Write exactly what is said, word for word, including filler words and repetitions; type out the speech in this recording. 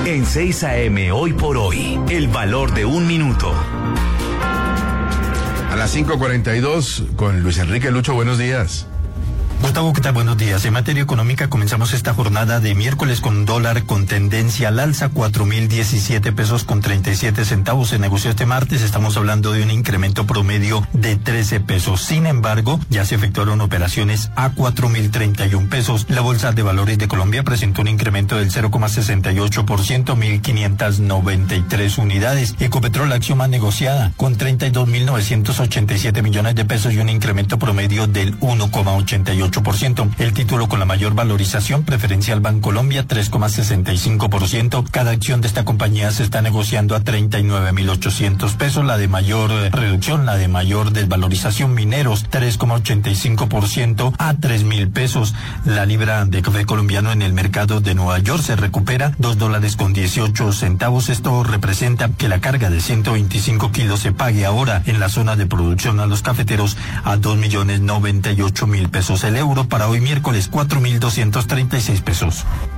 En seis A M Hoy por Hoy, el valor de un minuto. A las cinco cuarenta y dos con Luis Enrique Lucho, buenos días. Gustavo, ¿qué tal? Buenos días. En materia económica comenzamos esta jornada de miércoles con dólar con tendencia al alza, cuatro mil diecisiete pesos con treinta y siete centavos. Se negoció este martes, estamos hablando de un incremento promedio de trece pesos. Sin embargo, ya se efectuaron operaciones a cuatro mil treinta y un pesos. La Bolsa de Valores de Colombia presentó un incremento del cero coma sesenta y ocho por ciento, mil quinientas noventa y tres unidades. Ecopetrol, la acción más negociada, con treinta y dos mil novecientos ochenta y siete millones de pesos y un incremento promedio del uno coma ochenta y ocho por ciento. El título con la mayor valorización, Preferencial Bancolombia, tres coma sesenta y cinco por ciento. Cada acción de esta compañía se está negociando a treinta y nueve mil ochocientos pesos. La de mayor reducción, la de mayor desvalorización, Mineros, tres coma ochenta y cinco por ciento a tres mil pesos. La libra de café colombiano en el mercado de Nueva York se recupera dos dólares con dieciocho centavos. Esto representa que la carga de ciento veinticinco kilos se pague ahora en la zona de producción a los cafeteros a dos millones noventa y ocho mil pesos. El euro para hoy miércoles, cuatro mil doscientos treinta y seis pesos.